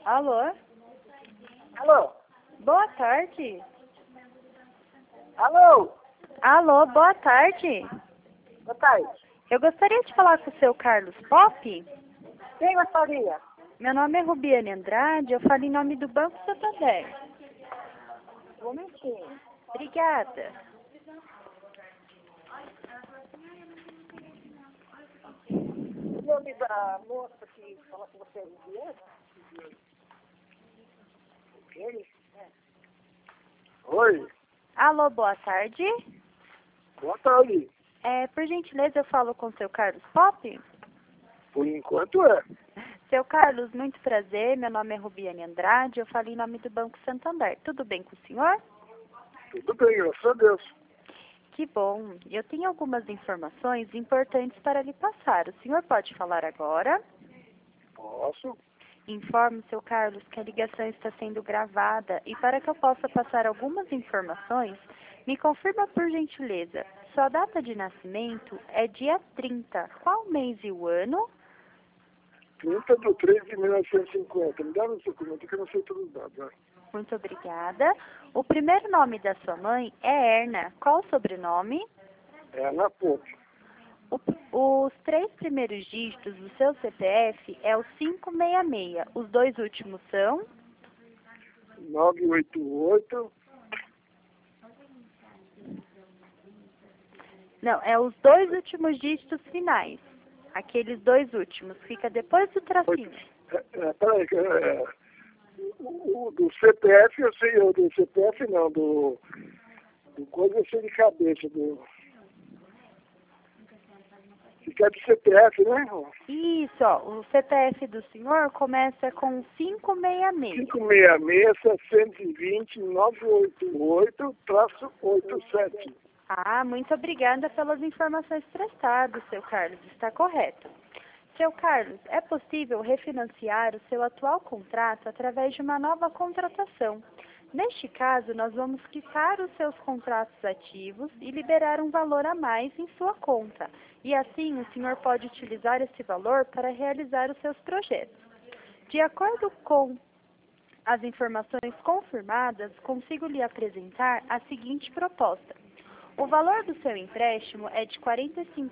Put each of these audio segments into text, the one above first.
Alô? Alô? Boa tarde. Alô? Alô, boa tarde. Boa tarde. Eu gostaria de falar com o seu Carlos Pop. Quem gostaria? Meu nome é Rubiane Andrade, eu falo em nome do Banco Santander. Um momentinho. Obrigada. O nome da moça que fala com você é Rubiane? Rubiane? Oi. Alô, boa tarde. Boa tarde. Por gentileza, eu falo com o seu Carlos Pop? Por enquanto é. Seu Carlos, muito prazer. Meu nome é Rubiane Andrade, eu falo em nome do Banco Santander. Tudo bem com o senhor? Tudo bem, graças a Deus. Que bom. Eu tenho algumas informações importantes para lhe passar. O senhor pode falar agora? Posso? Informo, seu Carlos, que a ligação está sendo gravada e para que eu possa passar algumas informações, me confirma por gentileza. Sua data de nascimento é dia 30. Qual mês e o ano? 30/3/1950. Me dá no documento que eu não sei todos os dados. Né? Muito obrigada. O primeiro nome da sua mãe é Erna. Qual o sobrenome? É na ponte. Os 3 primeiros dígitos do seu CPF é o 566. Os 2 últimos são? 988. Não, é os 2 últimos dígitos finais. Aqueles 2 últimos. Fica depois do tracinho. Peraí, o do CPF eu sei, o do CPF não, do coisa eu sei de cabeça, fica de CPF, né? Isso, ó. O CPF do senhor começa com 566. 566-720-988-87. Ah, muito obrigada pelas informações prestadas, seu Carlos. Está correto. Seu Carlos, é possível refinanciar o seu atual contrato através de uma nova contratação. Neste caso, nós vamos quitar os seus contratos ativos e liberar um valor a mais em sua conta. E assim, o senhor pode utilizar esse valor para realizar os seus projetos. De acordo com as informações confirmadas, consigo lhe apresentar a seguinte proposta. O valor do seu empréstimo é de R$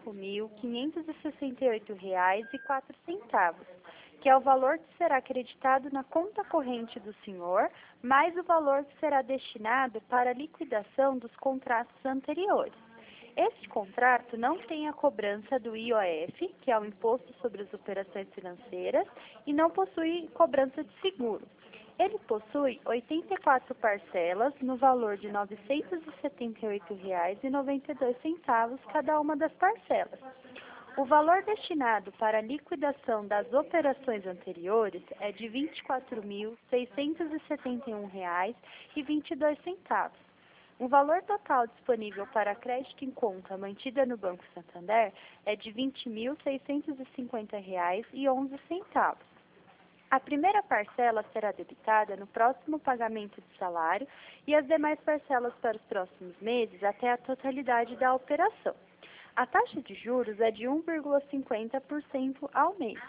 45.568,04, que é o valor que será acreditado na conta corrente do senhor, mais o valor que será destinado para a liquidação dos contratos anteriores. Este contrato não tem a cobrança do IOF, que é o Imposto sobre as Operações Financeiras, e não possui cobrança de seguro. Ele possui 84 parcelas no valor de R$ 978,92 cada uma das parcelas. O valor destinado para a liquidação das operações anteriores é de R$ 24.671,22. O valor total disponível para crédito em conta mantida no Banco Santander é de R$ 20.650,11. A primeira parcela será debitada no próximo pagamento de salário e as demais parcelas para os próximos meses até a totalidade da operação. A taxa de juros é de 1,50% ao mês.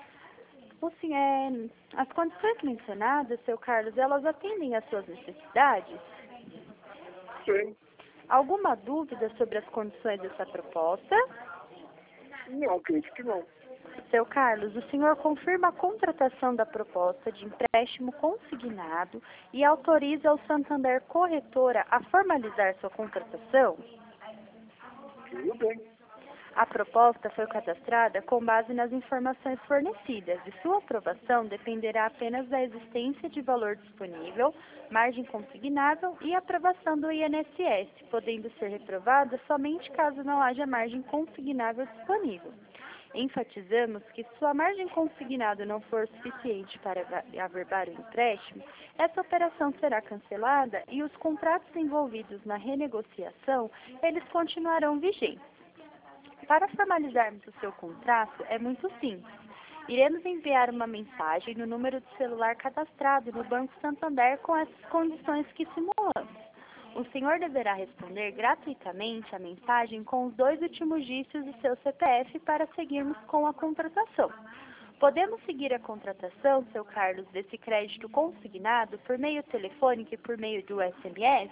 As condições mencionadas, seu Carlos, elas atendem às suas necessidades? Sim. Alguma dúvida sobre as condições dessa proposta? Não, acredito que não. Seu Carlos, o senhor confirma a contratação da proposta de empréstimo consignado e autoriza o Santander Corretora a formalizar sua contratação? Tudo bem. A proposta foi cadastrada com base nas informações fornecidas e sua aprovação dependerá apenas da existência de valor disponível, margem consignável e aprovação do INSS, podendo ser reprovada somente caso não haja margem consignável disponível. Enfatizamos que se sua margem consignada não for suficiente para averbar o empréstimo, essa operação será cancelada e os contratos envolvidos na renegociação, eles continuarão vigentes. Para formalizarmos o seu contrato, é muito simples. Iremos enviar uma mensagem no número de celular cadastrado no Banco Santander com essas condições que simulamos. O senhor deverá responder gratuitamente a mensagem com os 2 últimos dígitos do seu CPF para seguirmos com a contratação. Podemos seguir a contratação, seu Carlos, desse crédito consignado por meio telefônico e por meio do SMS?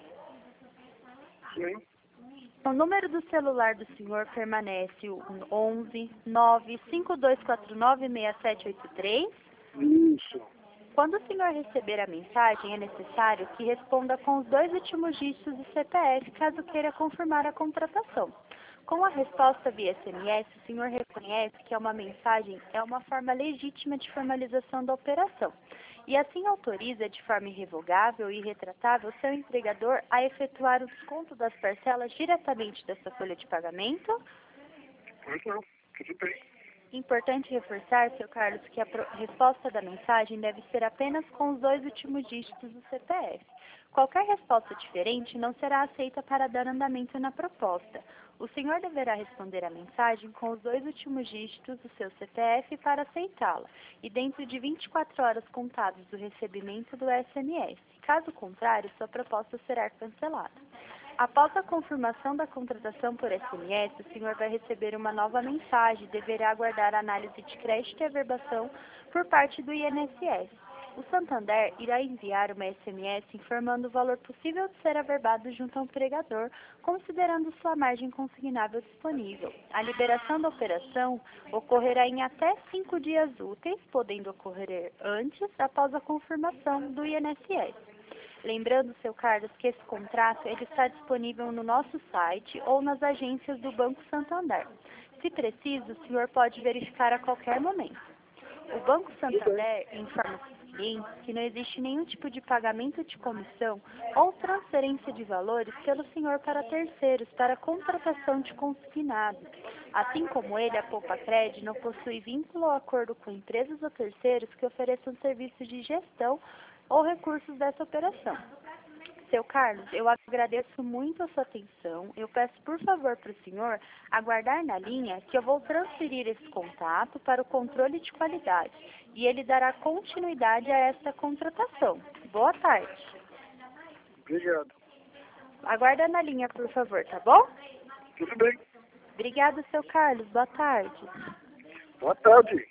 Sim. O número do celular do senhor permanece o 11 95249 6783. Isso. Quando o senhor receber a mensagem, é necessário que responda com os 2 últimos dígitos do CPF, caso queira confirmar a contratação. Com a resposta via SMS, o senhor reconhece que uma mensagem é uma forma legítima de formalização da operação e assim autoriza de forma irrevogável e irretratável seu empregador a efetuar o desconto das parcelas diretamente dessa folha de pagamento? Pois não, tudo bem. Importante reforçar, seu Carlos, que a resposta da mensagem deve ser apenas com os 2 últimos dígitos do CPF. Qualquer resposta diferente não será aceita para dar andamento na proposta. O senhor deverá responder a mensagem com os 2 últimos dígitos do seu CPF para aceitá-la, e dentro de 24 horas contadas do recebimento do SMS. Caso contrário, sua proposta será cancelada. Após a confirmação da contratação por SMS, o senhor vai receber uma nova mensagem e deverá aguardar a análise de crédito e averbação por parte do INSS. O Santander irá enviar uma SMS informando o valor possível de ser averbado junto ao empregador, considerando sua margem consignável disponível. A liberação da operação ocorrerá em até 5 dias úteis, podendo ocorrer antes, após a confirmação do INSS. Lembrando, seu Carlos, que esse contrato ele está disponível no nosso site ou nas agências do Banco Santander. Se preciso, o senhor pode verificar a qualquer momento. O Banco Santander informa os clientes que não existe nenhum tipo de pagamento de comissão ou transferência de valores pelo senhor para terceiros para contratação de consignado. Assim como ele, a Poupa-Cred não possui vínculo ou acordo com empresas ou terceiros que ofereçam serviços de gestão ou recursos dessa operação. Seu Carlos, eu agradeço muito a sua atenção. Eu peço, por favor, para o senhor aguardar na linha que eu vou transferir esse contato para o controle de qualidade e ele dará continuidade a esta contratação. Boa tarde. Obrigado. Aguarda na linha, por favor, tá bom? Tudo bem. Obrigada, seu Carlos. Boa tarde. Boa tarde.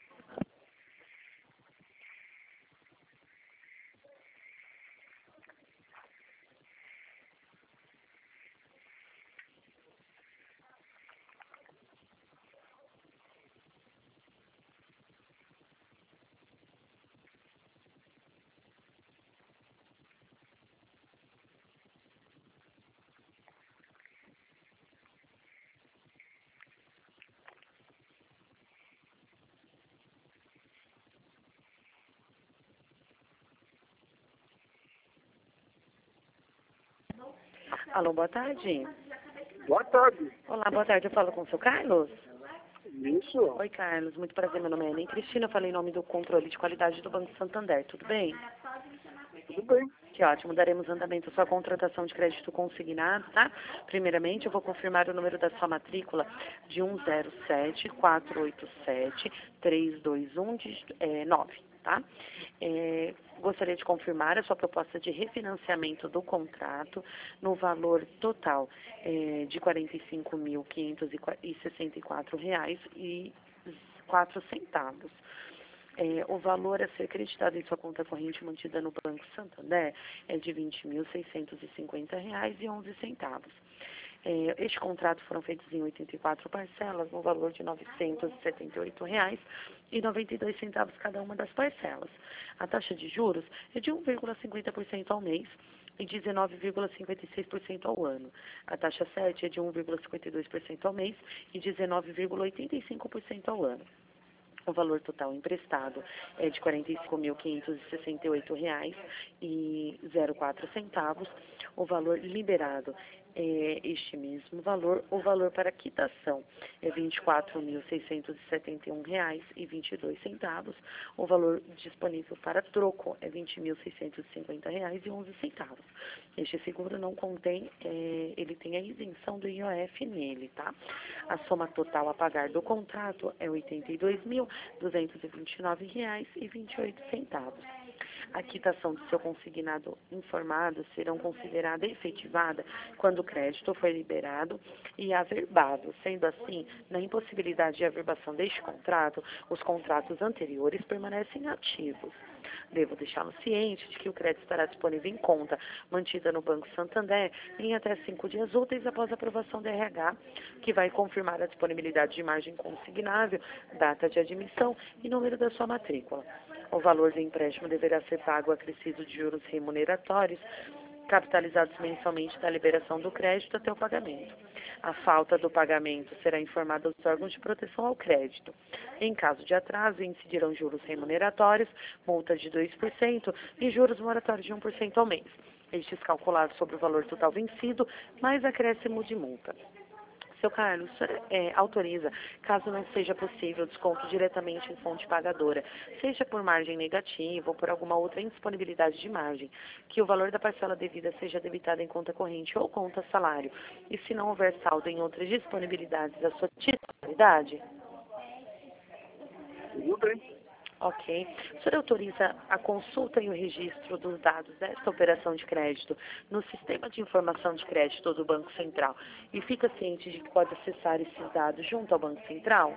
Alô, boa tarde. Boa tarde. Olá, boa tarde. Eu falo com o seu Carlos? Isso. Oi, Carlos. Muito prazer. Meu nome é Ana Cristina. Eu falei em nome do controle de qualidade do Banco Santander. Tudo bem? Tudo bem. Que ótimo. Daremos andamento à sua contratação de crédito consignado, tá? Primeiramente, eu vou confirmar o número da sua matrícula de 107-487-321-9, tá? Gostaria de confirmar a sua proposta de refinanciamento do contrato no valor total de R$ 45.564,04. O valor a ser creditado em sua conta corrente mantida no Banco Santander é de R$ 20.650,11. Este contrato foram feitos em 84 parcelas, no valor de R$ 978,92 cada uma das parcelas. A taxa de juros é de 1,50% ao mês e 19,56% ao ano. A taxa 7 é de 1,52% ao mês e 19,85% ao ano. O valor total emprestado é de R$ 45.568,04. O valor liberado é este mesmo valor. O valor para quitação é R$ 24.671,22. O valor disponível para troco é R$ 20.650,11. Este seguro não contém, ele tem a isenção do IOF nele, tá? A soma total a pagar do contrato é R$ 82.229,28. A quitação do seu consignado informado serão considerada efetivada quando crédito foi liberado e averbado. Sendo assim, na impossibilidade de averbação deste contrato, os contratos anteriores permanecem ativos. Devo deixá-lo ciente de que o crédito estará disponível em conta mantida no Banco Santander em até 5 dias úteis após a aprovação do RH, que vai confirmar a disponibilidade de margem consignável, data de admissão e número da sua matrícula. O valor do empréstimo deverá ser pago acrescido de juros remuneratórios, capitalizados mensalmente da liberação do crédito até o pagamento. A falta do pagamento será informada aos órgãos de proteção ao crédito. Em caso de atraso, incidirão juros remuneratórios, multa de 2% e juros moratórios de 1% ao mês. Estes calculados sobre o valor total vencido, mais acréscimo de multa. Seu Carlos, autoriza, caso não seja possível desconto diretamente em fonte pagadora, seja por margem negativa ou por alguma outra indisponibilidade de margem, que o valor da parcela devida seja debitado em conta corrente ou conta salário, e se não houver saldo em outras disponibilidades da sua titularidade? Tudo bem. Ok. O senhor autoriza a consulta e o registro dos dados desta operação de crédito no sistema de informação de crédito do Banco Central e fica ciente de que pode acessar esses dados junto ao Banco Central?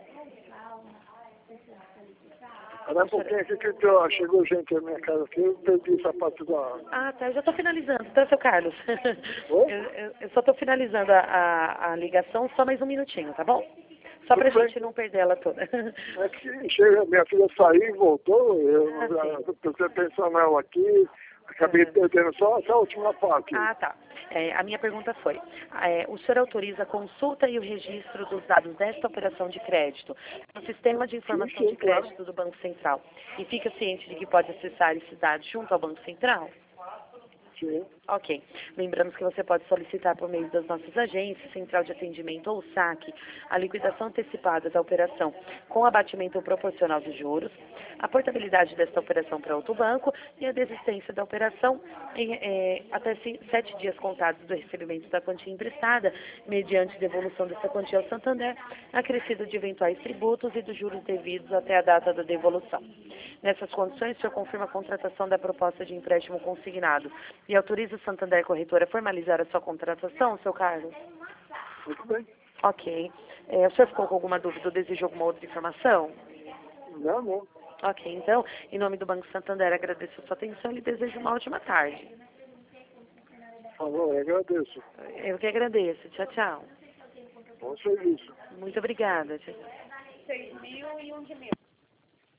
Era um pouquinho aqui que chegou gente na minha casa aqui, eu perdi o sapato da... Ah, tá. Eu já estou finalizando, tá, seu Carlos? Oi? Eu só estou finalizando a ligação, só mais um minutinho, tá bom? Só para a gente não perder ela toda. É que chega, minha filha saiu e voltou, eu estou pensando nela aqui, acabei perdendo só essa última parte. Ah, tá. A minha pergunta foi, o senhor autoriza a consulta e o registro dos dados desta operação de crédito no sistema de informação de crédito do Banco Central e fica ciente de que pode acessar esses dados junto ao Banco Central? Sim. Ok. Lembramos que você pode solicitar por meio das nossas agências, Central de Atendimento ou SAC, a liquidação antecipada da operação com abatimento proporcional dos juros, a portabilidade desta operação para outro banco e a desistência da operação até 7 dias contados do recebimento da quantia emprestada, mediante devolução dessa quantia ao Santander, acrescido de eventuais tributos e dos juros devidos até a data da devolução. Nessas condições, o senhor confirma a contratação da proposta de empréstimo consignado e autoriza o Santander Corretora a formalizar a sua contratação, seu Carlos? Muito bem. Ok. O senhor ficou com alguma dúvida ou desejou alguma outra informação? Não. Ok, então, em nome do Banco Santander, agradeço a sua atenção e lhe desejo uma ótima tarde. Falou, eu agradeço. Eu que agradeço. Tchau, tchau. Bom serviço. Muito obrigada. Tchau. 6.001 de mil.